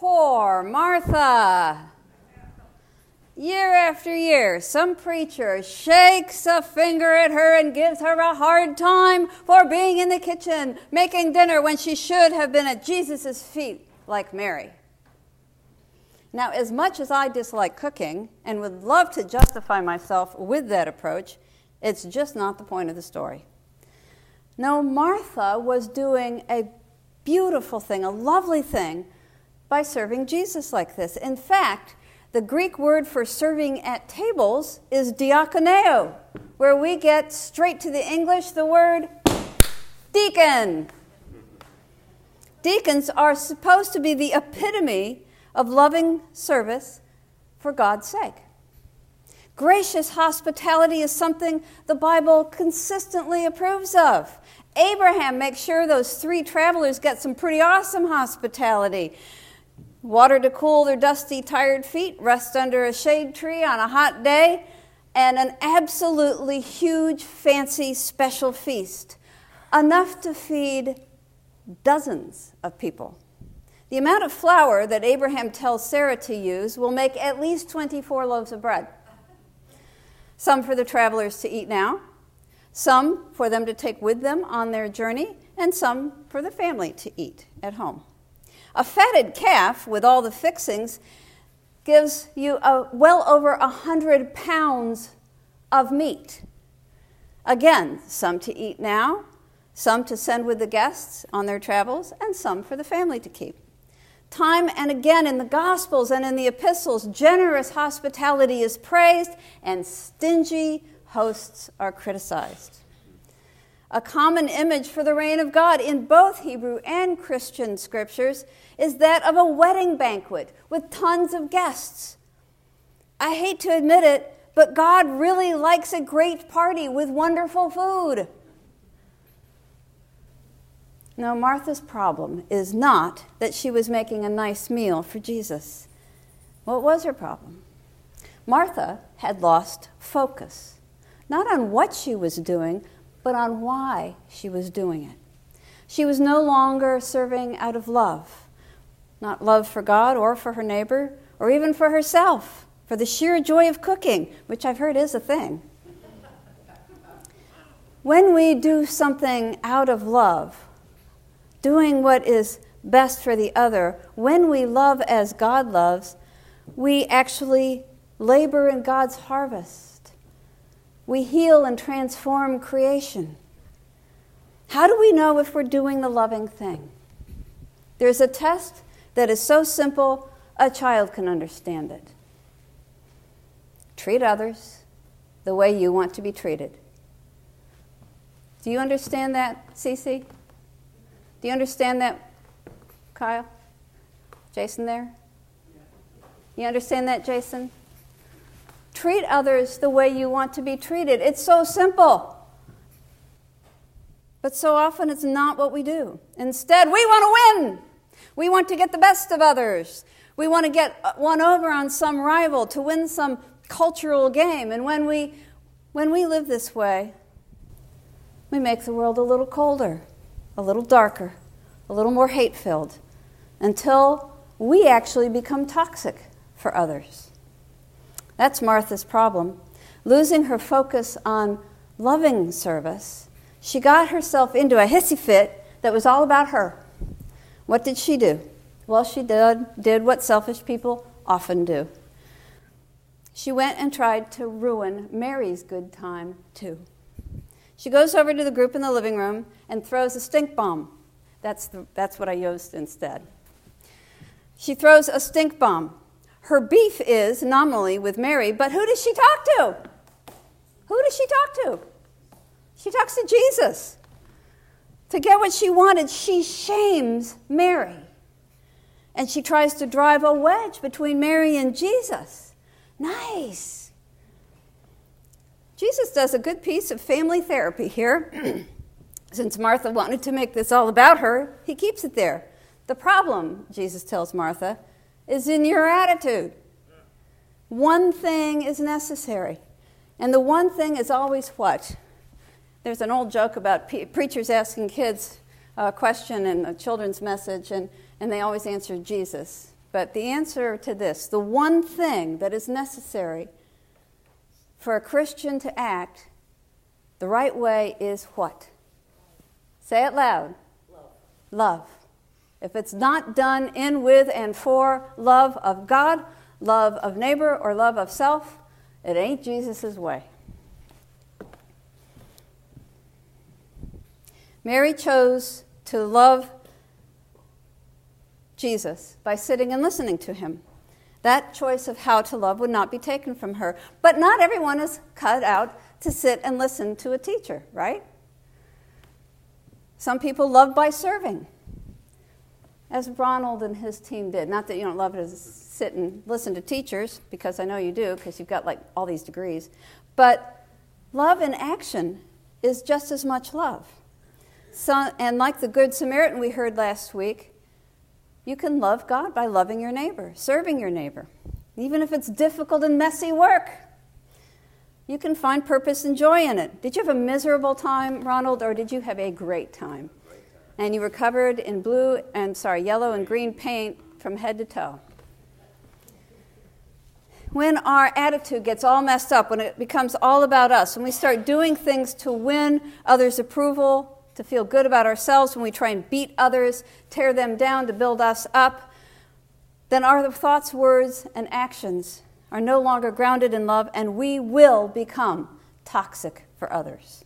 Poor Martha. Year after year, some preacher shakes a finger at her and gives her a hard time for being in the kitchen, making dinner when she should have been at Jesus' feet like Mary. Now, as much as I dislike cooking and would love to justify myself with that approach, it's just not the point of the story. No, Martha was doing a beautiful thing, a lovely thing, by serving Jesus like this. In fact, the Greek word for serving at tables is diakoneo, where we get straight to the English the word deacon. Deacons are supposed to be the epitome of loving service for God's sake. Gracious hospitality is something the Bible consistently approves of. Abraham makes sure those 3 travelers get some pretty awesome hospitality. Water to cool their dusty, tired feet, rest under a shade tree on a hot day, and an absolutely huge, fancy, special feast. Enough to feed dozens of people. The amount of flour that Abraham tells Sarah to use will make at least 24 loaves of bread. Some for the travelers to eat now, some for them to take with them on their journey, and some for the family to eat at home. A fatted calf with all the fixings gives you well over 100 pounds of meat. Again, some to eat now, some to send with the guests on their travels, and some for the family to keep. Time and again in the Gospels and in the epistles, generous hospitality is praised and stingy hosts are criticized. A common image for the reign of God in both Hebrew and Christian scriptures is that of a wedding banquet with tons of guests. I hate to admit it, but God really likes a great party with wonderful food. No, Martha's problem is not that she was making a nice meal for Jesus. What was her problem? Martha had lost focus, not on what she was doing, but on why she was doing it. She was no longer serving out of love, not love for God or for her neighbor or even for herself, for the sheer joy of cooking, which I've heard is a thing. When we do something out of love, doing what is best for the other, when we love as God loves, we actually labor in God's harvest. We heal and transform creation. How do we know if we're doing the loving thing? There's a test that is so simple, a child can understand it. Treat others the way you want to be treated. Do you understand that, Cece? Do you understand that, Kyle? Jason there? You understand that, Jason? Treat others the way you want to be treated. It's so simple. But so often it's not what we do. Instead, we want to win. We want to get the best of others. We want to get one over on some rival to win some cultural game. And when we live this way, we make the world a little colder, a little darker, a little more hate-filled, until we actually become toxic for others. That's Martha's problem. Losing her focus on loving service, she got herself into a hissy fit that was all about her. What did she do? Well, she did what selfish people often do. She went and tried to ruin Mary's good time, too. She goes over to the group in the living room and throws a stink bomb. That's what I used instead. She throws a stink bomb. Her beef is nominally with Mary, but who does she talk to? Who does she talk to? She talks to Jesus. To get what she wanted, she shames Mary. And she tries to drive a wedge between Mary and Jesus. Nice. Jesus does a good piece of family therapy here. Since Martha wanted to make this all about her, he keeps it there. The problem, Jesus tells Martha, is in your attitude. One thing is necessary. And the one thing is always what? There's an old joke about preachers asking kids a question in a children's message, and they always answer Jesus. But the answer to this, the one thing that is necessary for a Christian to act the right way is what? Say it loud. Love. If it's not done in, with, and for love of God, love of neighbor, or love of self, it ain't Jesus' way. Mary chose to love Jesus by sitting and listening to him. That choice of how to love would not be taken from her. But not everyone is cut out to sit and listen to a teacher, right? Some people love by serving, as Ronald and his team did. Not that you don't love to sit and listen to teachers, because I know you do, because you've got like all these degrees. But love in action is just as much love. So, and like the Good Samaritan we heard last week, you can love God by loving your neighbor, serving your neighbor. Even if it's difficult and messy work, you can find purpose and joy in it. Did you have a miserable time, Ronald, or did you have a great time? And you were covered in yellow and green paint from head to toe. When our attitude gets all messed up, when it becomes all about us, when we start doing things to win others' approval, to feel good about ourselves, when we try and beat others, tear them down to build us up, then our thoughts, words, and actions are no longer grounded in love, and we will become toxic for others.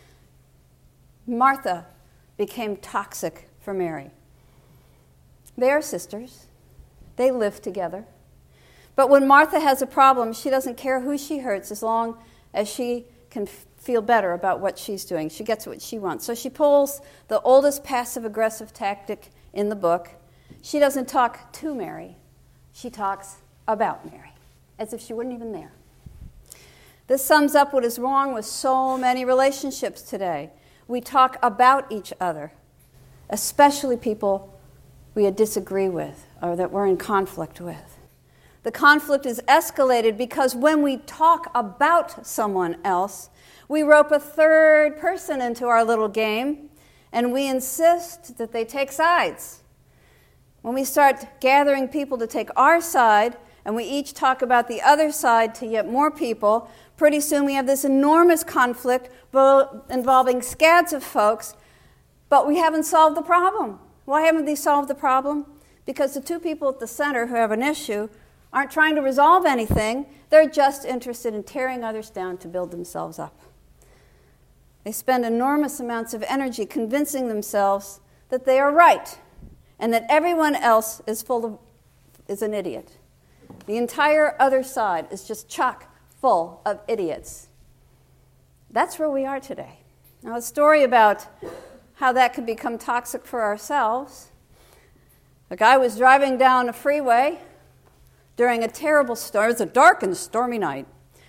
Martha became toxic for Mary. They are sisters. They live together. But when Martha has a problem, she doesn't care who she hurts as long as she can feel better about what she's doing. She gets what she wants. So she pulls the oldest passive-aggressive tactic in the book. She doesn't talk to Mary. She talks about Mary, as if she weren't even there. This sums up what is wrong with so many relationships today. We talk about each other, especially people we disagree with or that we're in conflict with. The conflict is escalated because when we talk about someone else, we rope a third person into our little game, and we insist that they take sides. When we start gathering people to take our side, and we each talk about the other side to yet more people, pretty soon we have this enormous conflict involving scads of folks, but we haven't solved the problem. Why haven't they solved the problem? Because the two people at the center who have an issue aren't trying to resolve anything. They're just interested in tearing others down to build themselves up. They spend enormous amounts of energy convincing themselves that they are right and that everyone else is an idiot. The entire other side is just chock full of idiots. That's where we are today. Now, a story about how that can become toxic for ourselves. A guy was driving down a freeway during a terrible storm. It was a dark and stormy night.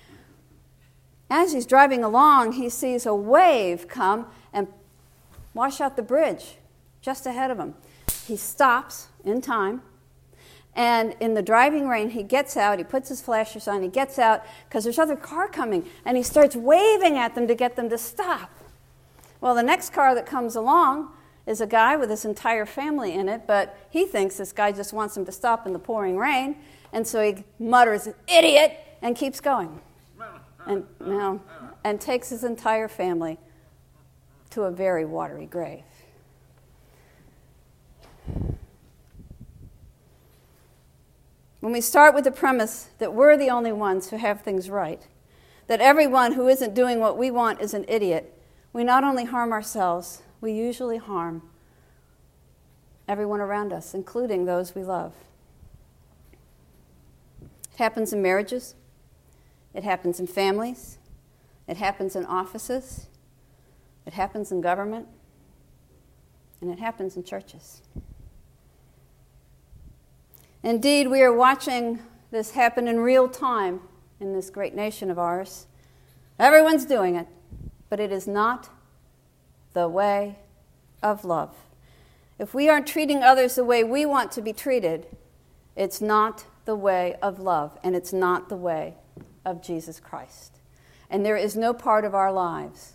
As he's driving along, he sees a wave come and wash out the bridge just ahead of him. He stops in time, and in the driving rain, he gets out, he puts his flashers on, he gets out, because there's another car coming, and he starts waving at them to get them to stop. Well, the next car that comes along is a guy with his entire family in it, but he thinks this guy just wants him to stop in the pouring rain, and so he mutters, "Idiot," and keeps going. And takes his entire family to a very watery grave. When we start with the premise that we're the only ones who have things right, that everyone who isn't doing what we want is an idiot, we not only harm ourselves, we usually harm everyone around us, including those we love. It happens in marriages. It happens in families. It happens in offices. It happens in government. And it happens in churches. Indeed, we are watching this happen in real time in this great nation of ours. Everyone's doing it, but it is not the way of love. If we aren't treating others the way we want to be treated, it's not the way of love, and it's not the way of Jesus Christ. And there is no part of our lives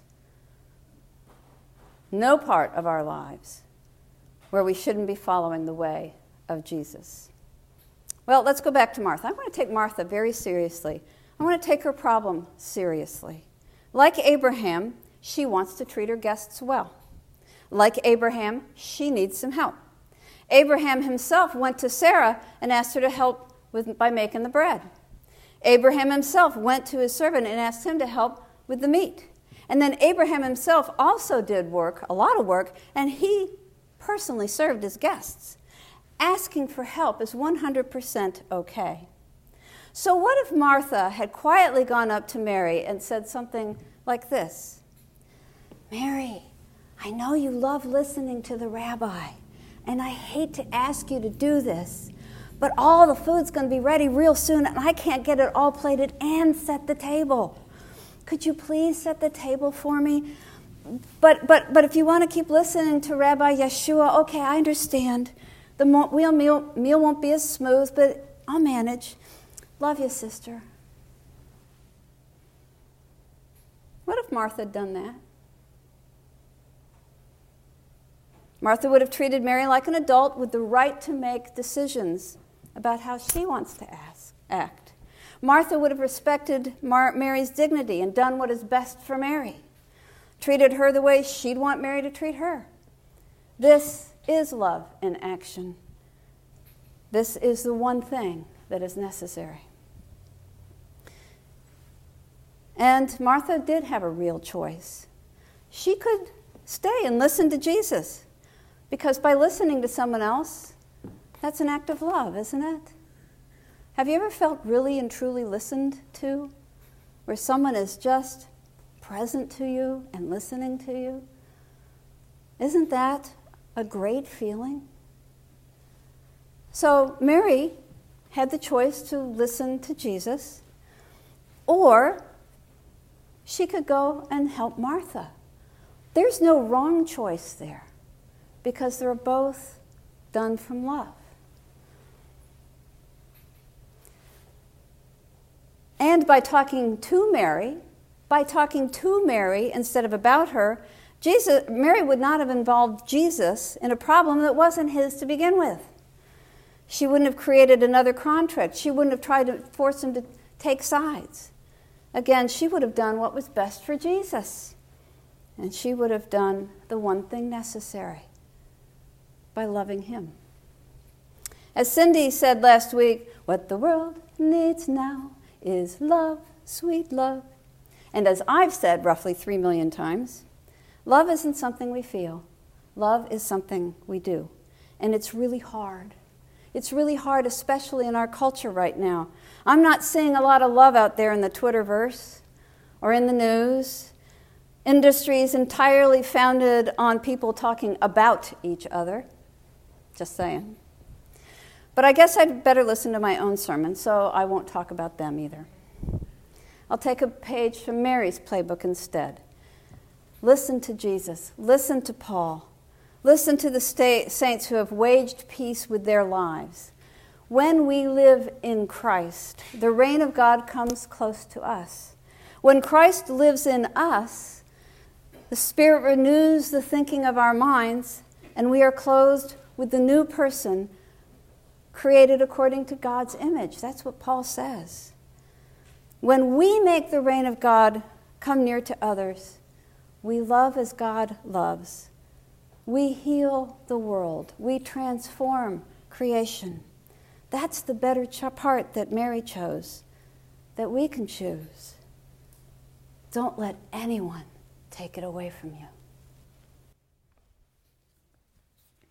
where we shouldn't be following the way of Jesus. Well, let's go back to Martha. I want to take Martha very seriously. I want to take her problem seriously. Like Abraham, she wants to treat her guests well. Like Abraham, she needs some help. Abraham himself went to Sarah and asked her to help by making the bread. Abraham himself went to his servant and asked him to help with the meat. And then Abraham himself also did work, a lot of work, and he personally served his guests. Asking for help is 100% okay. So what if Martha had quietly gone up to Mary and said something like this? Mary, I know you love listening to the rabbi, and I hate to ask you to do this, but all the food's going to be ready real soon, and I can't get it all plated and set the table. Could you please set the table for me? But if you want to keep listening to Rabbi Yeshua, okay, I understand. The meal won't be as smooth, but I'll manage. Love you, sister. What if Martha had done that? Martha would have treated Mary like an adult with the right to make decisions about how she wants to act. Martha would have respected Mary's dignity and done what is best for Mary, treated her the way she'd want Mary to treat her. This is love in action. This is the one thing that is necessary. And Martha did have a real choice. She could stay and listen to Jesus, because by listening to someone else, that's an act of love, isn't it? Have you ever felt really and truly listened to, where someone is just present to you and listening to you? Isn't that a great feeling? So Mary had the choice to listen to Jesus, or she could go and help Martha. There's no wrong choice there, because they're both done from love. And by talking to Mary instead of about her, Mary would not have involved Jesus in a problem that wasn't his to begin with. She wouldn't have created another contract. She wouldn't have tried to force him to take sides. Again, she would have done what was best for Jesus. And she would have done the one thing necessary, by loving him. As Cindy said last week, what the world needs now is love, sweet love. And as I've said roughly 3 million times, love isn't something we feel. Love is something we do. And it's really hard. It's really hard, especially in our culture right now. I'm not seeing a lot of love out there in the Twitterverse or in the news. Industries entirely founded on people talking about each other. Just saying. But I guess I'd better listen to my own sermon, so I won't talk about them either. I'll take a page from Mary's playbook instead. Listen to Jesus. Listen to Paul. Listen to the saints who have waged peace with their lives. When we live in Christ, the reign of God comes close to us. When Christ lives in us, the Spirit renews the thinking of our minds, and we are clothed with the new person created according to God's image. That's what Paul says. When we make the reign of God come near to others, we love as God loves. We heal the world. We transform creation. That's the better part that Mary chose, that we can choose. Don't let anyone take it away from you.